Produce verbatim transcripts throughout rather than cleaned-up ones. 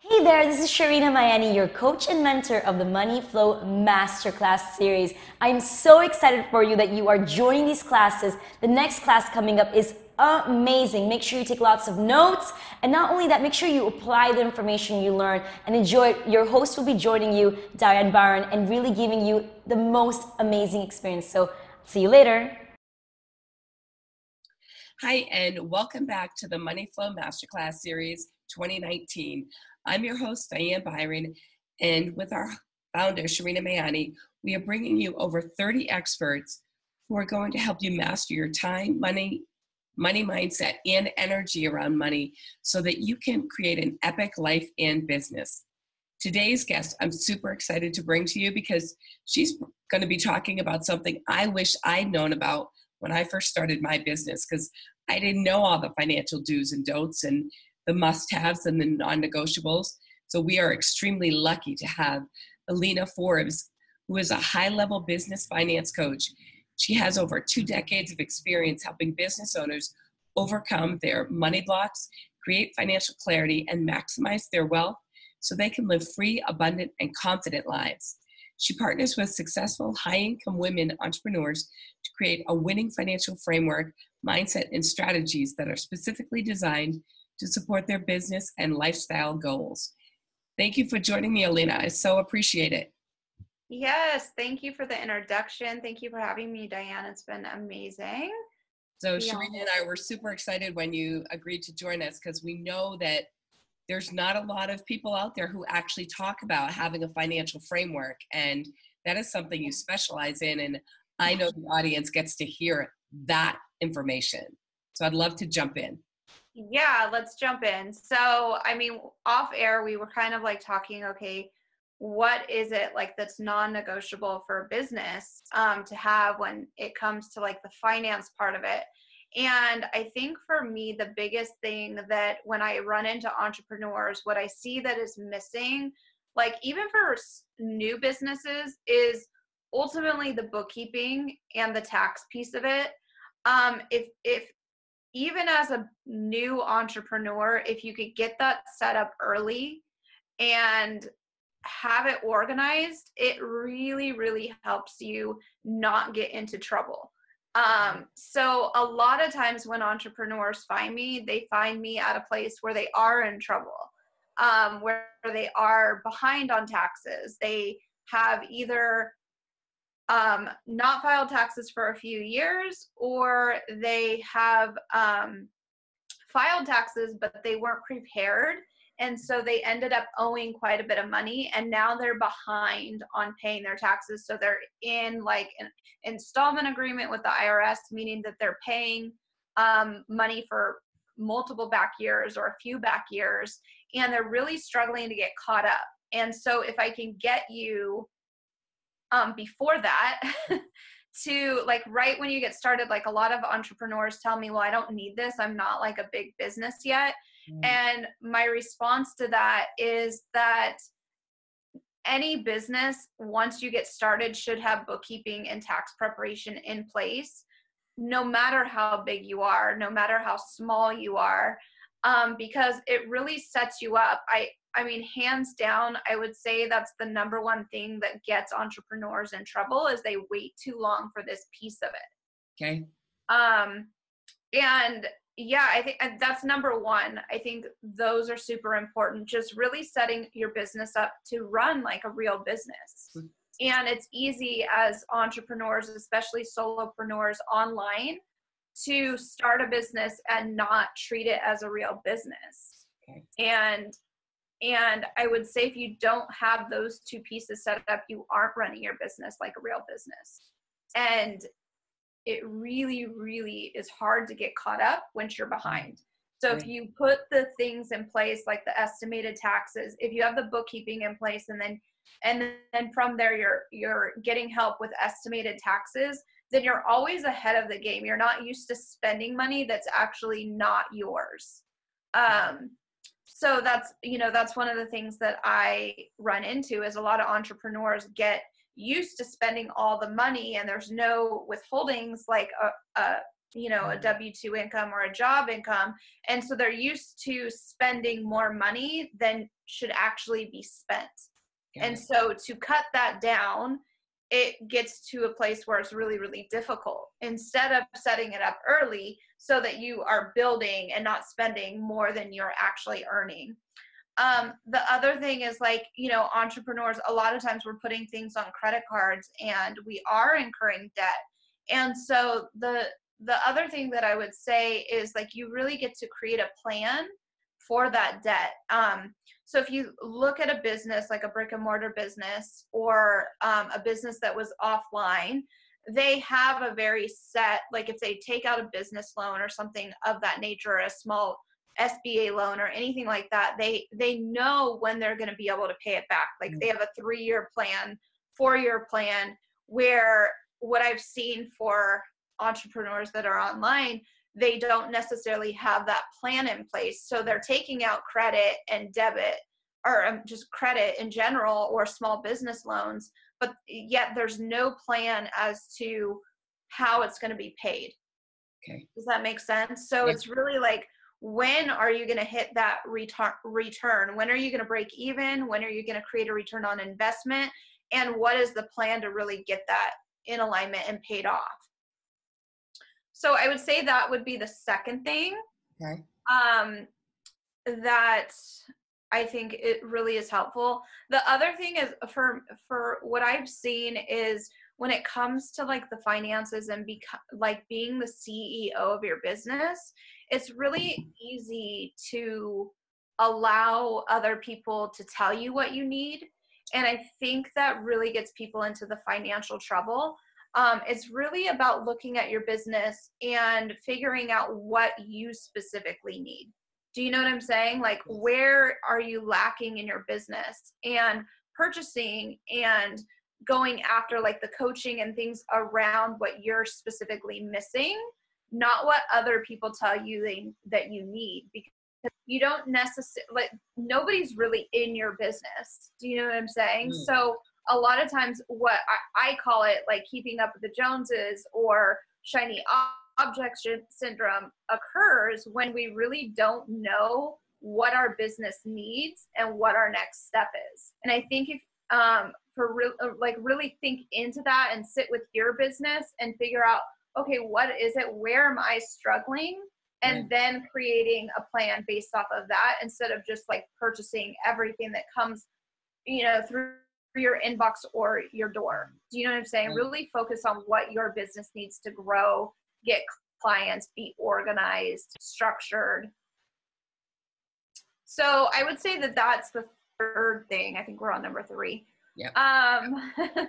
Hey there, this is Sharina Mayani, your coach and mentor of the Money Flow Masterclass series. I'm so excited for you that you are joining these classes. The next class coming up is amazing. Make sure you take lots of notes, and not only that, make sure you apply the information you learn and enjoy it. Your host will be joining you, Diane Byron, and really giving you the most amazing experience. So, see you later. Hi, and welcome back to the Money Flow Masterclass Series twenty nineteen. I'm your host, Diane Byron, and with our founder, Sharina Mayani, we are bringing you over thirty experts who are going to help you master your time, money, money mindset, and energy around money so that you can create an epic life and business. Today's guest, I'm super excited to bring to you because she's going to be talking about something I wish I'd known about when I first started my business, because I didn't know all the financial do's and don'ts and the must-haves and the non-negotiables. So we are extremely lucky to have Alina Forbes, who is a high-level business finance coach. She has over two decades of experience helping business owners overcome their money blocks, create financial clarity, and maximize their wealth so they can live free, abundant, and confident lives. She partners with successful high-income women entrepreneurs to create a winning financial framework, mindset, and strategies that are specifically designed to support their business and lifestyle goals. Thank you for joining me, Alina. I so appreciate it. Yes, thank you for the introduction. Thank you for having me, Diane. It's been amazing. So Sharina and I were super excited when you agreed to join us because we know that there's not a lot of people out there who actually talk about having a financial framework, and that is something you specialize in, and I know the audience gets to hear that information. So I'd love to jump in. Yeah, let's jump in. So, I mean, off air, we were kind of like talking, okay, what is it like that's non-negotiable for a business um, to have when it comes to like the finance part of it? And I think for me, the biggest thing that when I run into entrepreneurs, what I see that is missing, like even for new businesses, is ultimately the bookkeeping and the tax piece of it. Um, if if even as a new entrepreneur, if you could get that set up early and have it organized, it really, really helps you not get into trouble. Um, so a lot of times when entrepreneurs find me, they find me at a place where they are in trouble, um, where they are behind on taxes. They have either um, not filed taxes for a few years, or they have um, filed taxes, but they weren't prepared. And so they ended up owing quite a bit of money, and now they're behind on paying their taxes. So they're in like an installment agreement with the I R S, meaning that they're paying um, money for multiple back years or a few back years, and they're really struggling to get caught up. And so if I can get you um, before that, to like right when you get started, like a lot of entrepreneurs tell me, well, I don't need this. I'm not like a big business yet. Mm. And my response to that is that any business, once you get started, should have bookkeeping and tax preparation in place, no matter how big you are, no matter how small you are, um, because it really sets you up. I, I mean, hands down, I would say that's the number one thing that gets entrepreneurs in trouble is they wait too long for this piece of it. Okay. Um, and yeah, I think that's number one. I think those are super important. Just really setting your business up to run like a real business. Mm-hmm. And it's easy as entrepreneurs, especially solopreneurs online, to start a business and not treat it as a real business. Okay. And And I would say if you don't have those two pieces set up, you aren't running your business like a real business. And it really, really is hard to get caught up once you're behind. So if you put the things in place, like the estimated taxes, if you have the bookkeeping in place, and then and then from there you're you're getting help with estimated taxes, then you're always ahead of the game. You're not used to spending money that's actually not yours. Um, So that's, you know, that's one of the things that I run into is a lot of entrepreneurs get used to spending all the money and there's no withholdings like a, a you know, a W two income or a job income. And so they're used to spending more money than should actually be spent. Got And it. so to cut that down, it gets to a place where it's really, really difficult. Instead of setting it up early so that you are building and not spending more than you're actually earning. Um, the other thing is, like, you know, entrepreneurs, a lot of times we're putting things on credit cards and we are incurring debt. And so the the other thing that I would say is, like, you really get to create a plan for that debt. Um, so if you look at a business like a brick and mortar business, or um, a business that was offline, they have a very set, like if they take out a business loan or something of that nature, or a small S B A loan or anything like that, they they know when they're going to be able to pay it back. Like they have a three-year plan, four-year plan, where what I've seen for entrepreneurs that are online, they don't necessarily have that plan in place. So they're taking out credit and debit, or um, just credit in general, or small business loans, but yet there's no plan as to how it's going to be paid. Okay. Does that make sense? So Yeah. It's really like, when are you going to hit that return return? When are you going to break even? When are you going to create a return on investment? And what is the plan to really get that in alignment and paid off? So I would say that would be the second thing. Okay. Um, that I think it really is helpful. The other thing is, for for what I've seen, is when it comes to like the finances and beco- like being the C E O of your business, it's really easy to allow other people to tell you what you need. And I think that really gets people into the financial trouble. Um, it's really about looking at your business and figuring out what you specifically need. Do you know what I'm saying? Like, where are you lacking in your business? And purchasing and going after like the coaching and things around what you're specifically missing, not what other people tell you they, that you need, because you don't necessarily, like, nobody's really in your business. Do you know what I'm saying? Mm. So a lot of times what I, I call it, like, keeping up with the Joneses or shiny object syndrome, occurs when we really don't know what our business needs and what our next step is. And I think if um, for real, like really think into that and sit with your business and figure out, okay, what is it? Where am I struggling? And right. then creating a plan based off of that, instead of just like purchasing everything that comes, you know, through your inbox or your door. Do you know what I'm saying? Right. Really focus on what your business needs to grow, get clients, be organized, structured. So I would say that that's the third thing. I think we're on number three. Yeah. Um,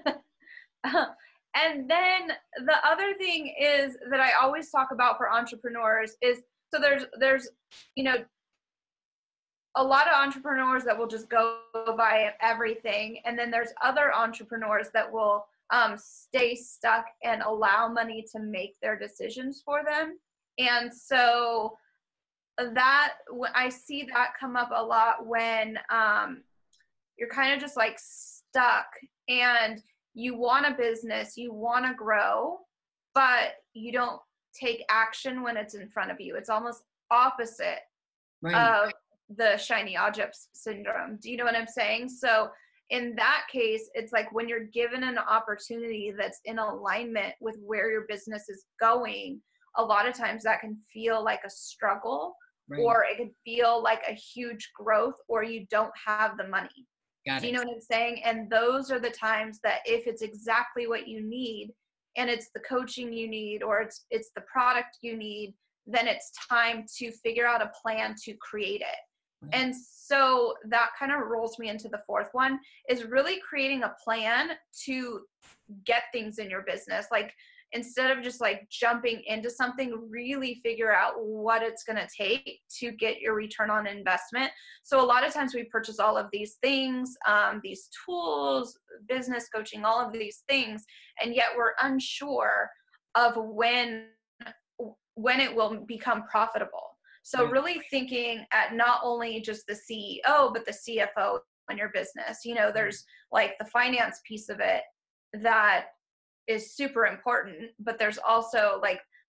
and then the other thing is that I always talk about for entrepreneurs is, so there's, there's, you know, a lot of entrepreneurs that will just go buy everything. And then there's other entrepreneurs that will um, stay stuck and allow money to make their decisions for them. And so that, I see that come up a lot when um, you're kind of just like stuck and you want a business, you want to grow, but you don't take action when it's in front of you. It's almost opposite right. of the shiny objects syndrome. Do you know what I'm saying? So in that case, it's like when you're given an opportunity that's in alignment with where your business is going, a lot of times that can feel like a struggle, right. or it could feel like a huge growth, or you don't have the money. Got Do you it. know what I'm saying? And those are the times that if it's exactly what you need, and it's the coaching you need, or it's it's the product you need, then it's time to figure out a plan to create it. Right. And so that kind of rolls me into the fourth one, is really creating a plan to get things in your business. Like, instead of just like jumping into something, really figure out what it's going to take to get your return on investment. So a lot of times we purchase all of these things, um, these tools, business coaching, all of these things, and yet we're unsure of when, when it will become profitable. So really thinking at not only just the C E O, but the C F O in your business. You know, there's like the finance piece of it that is super important, but there's also like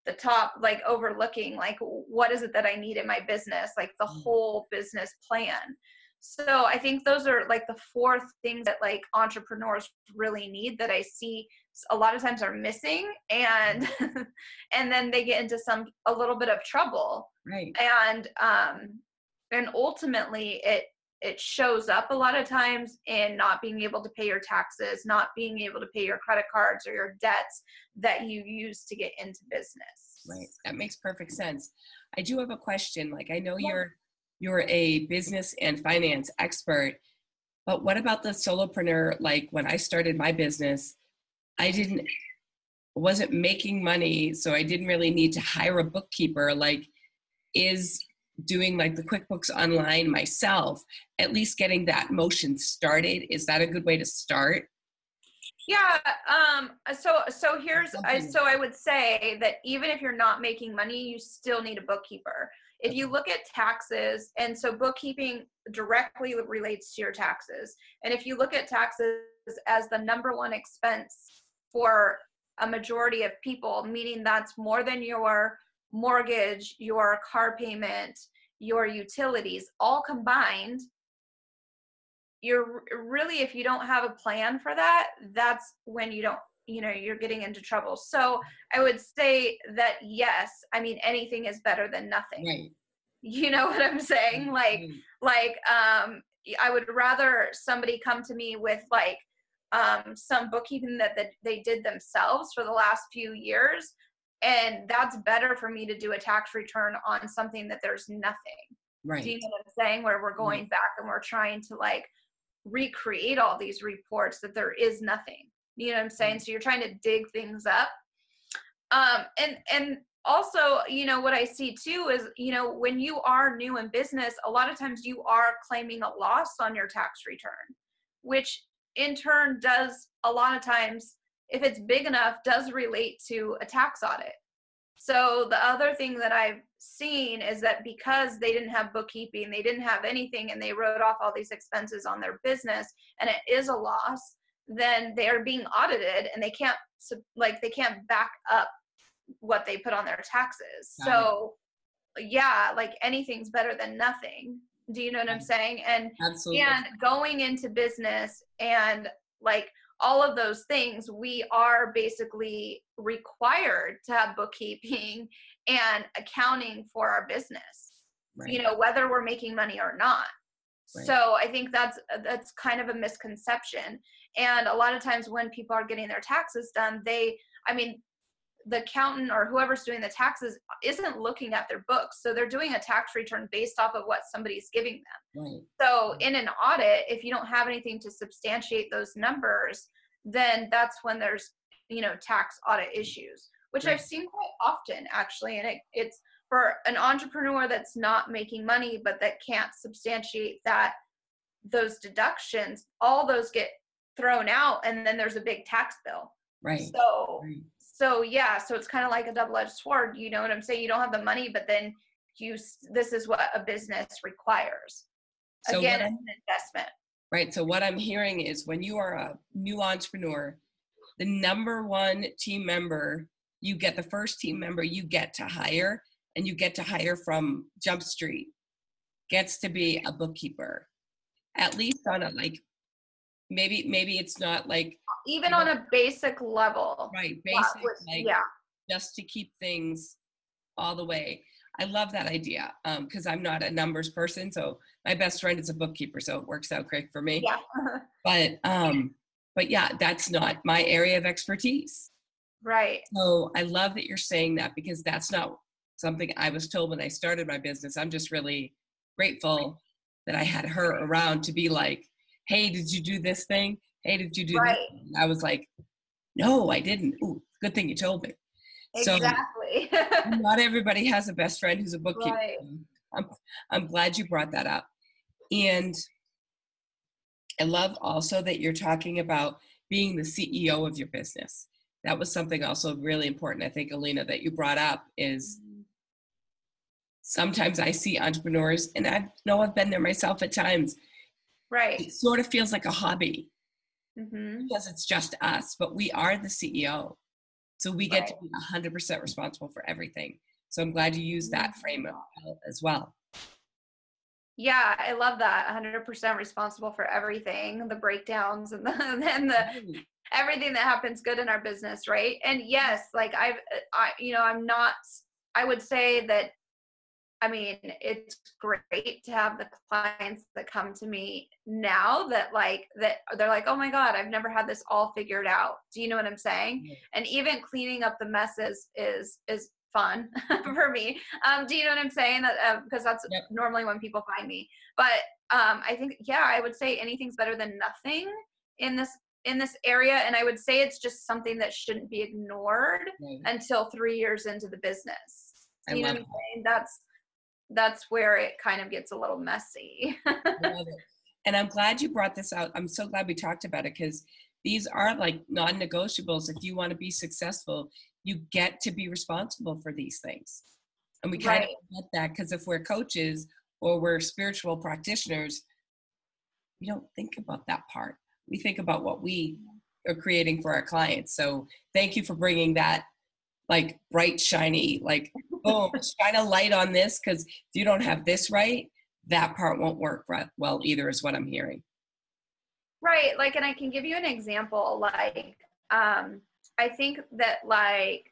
the top, like overlooking, like, what is it that I need in my business? Like the whole business plan. So I think those are like the four things that like entrepreneurs really need that I see a lot of times are missing, and and then they get into some a little bit of trouble. Right. And um and ultimately it it shows up a lot of times in not being able to pay your taxes, not being able to pay your credit cards or your debts that you use to get into business. Right. That makes perfect sense. I do have a question. Like, I know Yeah. you're you're a business and finance expert, but what about the solopreneur? Like when I started my business, I didn't wasn't making money, so I didn't really need to hire a bookkeeper. Like, is doing like the QuickBooks Online myself, at least getting that motion started, is that a good way to start? Yeah. Um, so, so here's, I, so I would say that even if you're not making money, you still need a bookkeeper. If you look at taxes, and so bookkeeping directly relates to your taxes. And if you look at taxes as the number one expense for a majority of people, meaning that's more than your mortgage, your car payment, your utilities, all combined, you're really, if you don't have a plan for that, that's when you don't, you know, you're getting into trouble. So I would say that, yes, I mean, anything is better than nothing. Right. You know what I'm saying? Like, Right. like, um, I would rather somebody come to me with like, um, some bookkeeping that, that they did themselves for the last few years. And that's better for me to do a tax return on something that there's nothing. Right. Do you know what I'm saying? Where we're going Right. back and we're trying to like recreate all these reports that there is nothing. You know what I'm saying? So you're trying to dig things up. Um, and, and also, you know, what I see too is, you know, when you are new in business, a lot of times you are claiming a loss on your tax return, which in turn does a lot of times, if it's big enough, does relate to a tax audit. So the other thing that I've seen is that because they didn't have bookkeeping, they didn't have anything, and they wrote off all these expenses on their business, and it is a loss, then they are being audited and they can't like they can't back up what they put on their taxes. Got So yeah, like anything's better than nothing. Do you know what I'm saying? And Absolutely. and going into business and like all of those things, we are basically required to have bookkeeping and accounting for our business, Right. you know, whether we're making money or not. Right. So I think that's, that's kind of a misconception. And a lot of times when people are getting their taxes done, they, I mean, the accountant or whoever's doing the taxes isn't looking at their books. So they're doing a tax return based off of what somebody's giving them. Right. So in an audit, if you don't have anything to substantiate those numbers, then that's when there's, you know, tax audit issues, which Right. I've seen quite often actually. And it, it's for an entrepreneur that's not making money, but that can't substantiate that those deductions, all those get thrown out. And then there's a big tax bill. Right. So Right. So yeah, so it's kind of like a double-edged sword. You know what I'm saying? You don't have the money, but then you, this is what a business requires. So Again, what it's I'm- an investment. Right. So what I'm hearing is when you are a new entrepreneur, the number one team member, you get the first team member you get to hire, and you get to hire from Jump Street, gets to be a bookkeeper, at least on a like, maybe, maybe it's not like, Even on a basic level. right, Yeah, basic, with- like yeah. just to keep things all the way. I love that idea because I'm not a numbers person. So my best friend is a bookkeeper, so it works out great for me. Yeah. But um, but yeah, that's not my area of expertise. Right. So I love that you're saying that because that's not something I was told when I started my business. I'm just really grateful that I had her around to be like, hey, did you do this thing? Hey, did you do Right. this? And I was like, no, I didn't. Ooh, good thing you told me. Exactly. So not everybody has a best friend who's a bookkeeper. Right. I'm, I'm glad you brought that up. And I love also that you're talking about being the C E O of your business. That was something also really important, I think, Alina, that you brought up is sometimes I see entrepreneurs, and I know I've been there myself at times, Right. it sort of feels like a hobby Mm-hmm. because it's just us, but we are the C E O. So we get Right. to be one hundred percent responsible for everything. So I'm glad you used that frame of- as well. Yeah, I love that. one hundred percent responsible for everything, the breakdowns and the and the Right. everything that happens good in our business, right? And yes, like I've I you know, I'm not I would say that I mean, it's great to have the clients that come to me now that like that they're like, "Oh my God, I've never had this all figured out." Do you know what I'm saying? Yeah. And even cleaning up the messes is is fun for me. Um, do you know what I'm saying? That uh, because that's Yep. normally when people find me. But um, I think yeah, I would say anything's better than nothing in this in this area, and I would say it's just something that shouldn't be ignored Right. until three years into the business. I Do you know love what I'm saying? That's that's where it kind of gets a little messy. I love it. And I'm glad you brought this out. I'm so glad we talked about it because these are like non-negotiables. If you want to be successful, you get to be responsible for these things. And we kind Right. of get that because if we're coaches or we're spiritual practitioners, we don't think about that part. We think about what we are creating for our clients. So thank you for bringing that like bright, shiny, like, boom, shine a light on this, because if you don't have this right, that part won't work right, well either, is what I'm hearing. Right. Like, and I can give you an example. Like, um, I think that like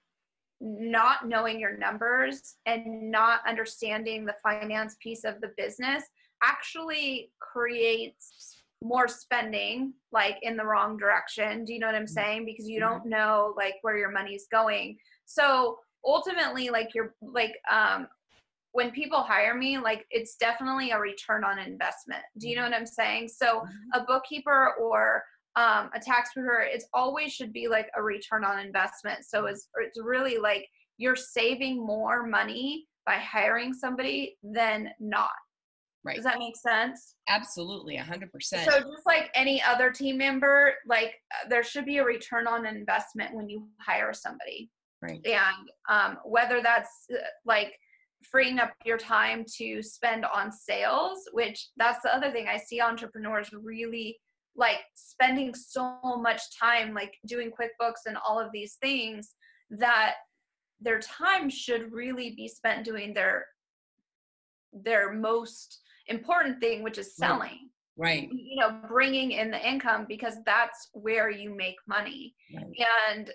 not knowing your numbers and not understanding the finance piece of the business actually creates more spending like in the wrong direction. Do you know what I'm saying? Because you don't know like where your money's going. So ultimately, like you're like, um, when people hire me, like it's definitely a return on investment. Do you know what I'm saying? So a bookkeeper or um, a tax preparer, it's always should be like a return on investment. So it's, it's really like you're saving more money by hiring somebody than not. Right. Does that make sense? Absolutely, one hundred percent. So just like any other team member, like uh, there should be a return on investment when you hire somebody. Right. And um, whether that's uh, like freeing up your time to spend on sales, which that's the other thing I see entrepreneurs really like spending so much time like doing QuickBooks and all of these things that their time should really be spent doing their their most important thing, which is selling. Right. You know, bringing in the income, because that's where you make money. Right. And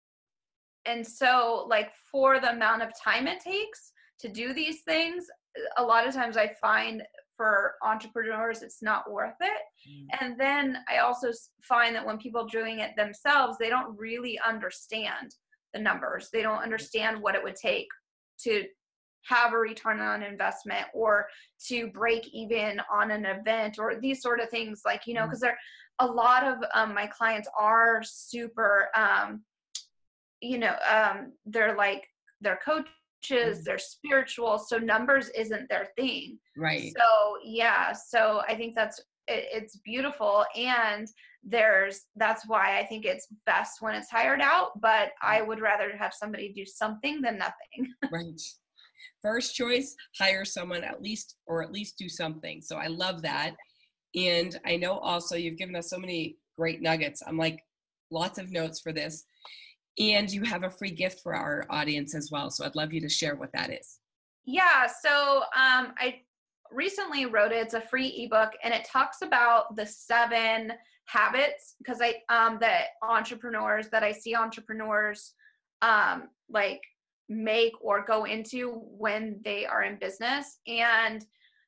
and so like for the amount of time it takes to do these things, a lot of times I find for entrepreneurs it's not worth it. Mm. And then I also find that when people are doing it themselves, they don't really understand the numbers. They don't understand what it would take to have a return on investment or to break even on an event or these sort of things, like, you know, because there a lot of um, my clients are super um, you know, um, they're like, they're coaches, they're spiritual. So numbers isn't their thing. Right. So yeah. So I think that's, it, it's beautiful. And there's, that's why I think it's best when it's hired out, but I would rather have somebody do something than nothing. Right. First choice, hire someone at least, or at least do something. So I love that. And I know also you've given us so many great nuggets. I'm like, lots of notes for this. And you have a free gift for our audience as well. So I'd love you to share what that is. Yeah. So um, I recently wrote it. It's a free ebook, and it talks about the seven habits, because I um, that entrepreneurs that I see entrepreneurs um, like make or go into when they are in business. And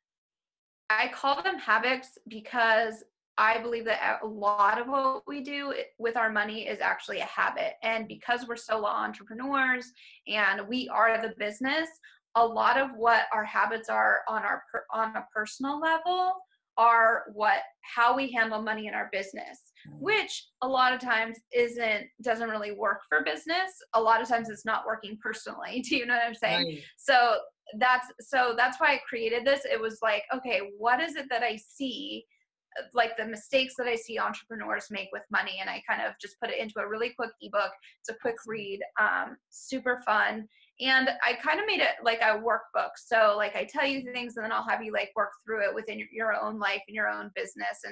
I call them habits because I believe that a lot of what we do with our money is actually a habit. And because we're solo entrepreneurs and we are the business, a lot of what our habits are on our on a personal level are what how we handle money in our business, which a lot of times isn't doesn't really work for business. A lot of times it's not working personally. Do you know what I'm saying? Right. So that's so that's why I created this. It was like, okay, what is it that I see, like the mistakes that I see entrepreneurs make with money, and I kind of just put it into a really quick ebook. It's a quick read, um, super fun. And I kind of made it like a workbook. So like I tell you things and then I'll have you like work through it within your, your own life and your own business. And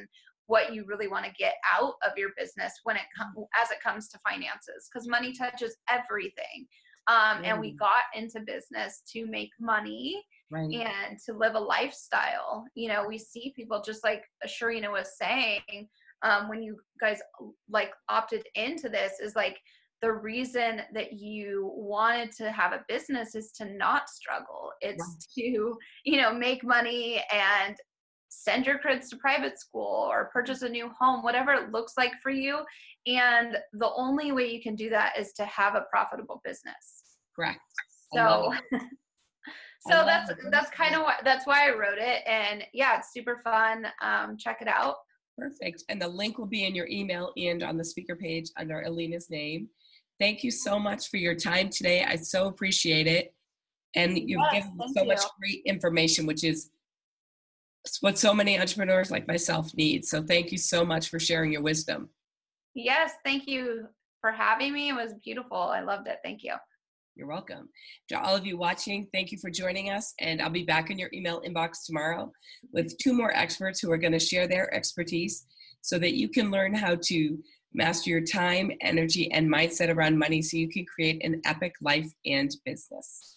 what you really want to get out of your business when it comes as it comes to finances, because money touches everything. Um, and we got into business to make money, right, and to live a lifestyle. You know, we see people, just like Sharina was saying, um, when you guys like opted into this, is like the reason that you wanted to have a business is to not struggle. It's right. to, you know, make money and send your kids to private school or purchase a new home, whatever it looks like for you. And the only way you can do that is to have a profitable business. Correct. So, so that's, that's kind of what, that's why I wrote it. And yeah, it's super fun. Um, check it out. Perfect. And the link will be in your email and on the speaker page under Alina's name. Thank you so much for your time today. I so appreciate it. And you've yes, given so you. much great information, which is what so many entrepreneurs like myself need. So thank you so much for sharing your wisdom. Yes, thank you for having me. It was beautiful. I loved it. Thank you. You're welcome. To all of you watching, thank you for joining us. And I'll be back in your email inbox tomorrow with two more experts who are going to share their expertise so that you can learn how to master your time, energy, and mindset around money so you can create an epic life and business.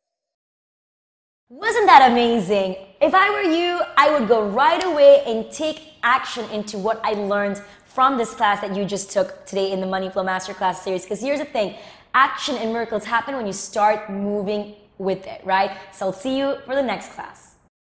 Wasn't that amazing? If I were you, I would go right away and take action into what I learned from this class that you just took today in the Money Flow Masterclass series. Because here's the thing, action and miracles happen when you start moving with it, right? So I'll see you for the next class.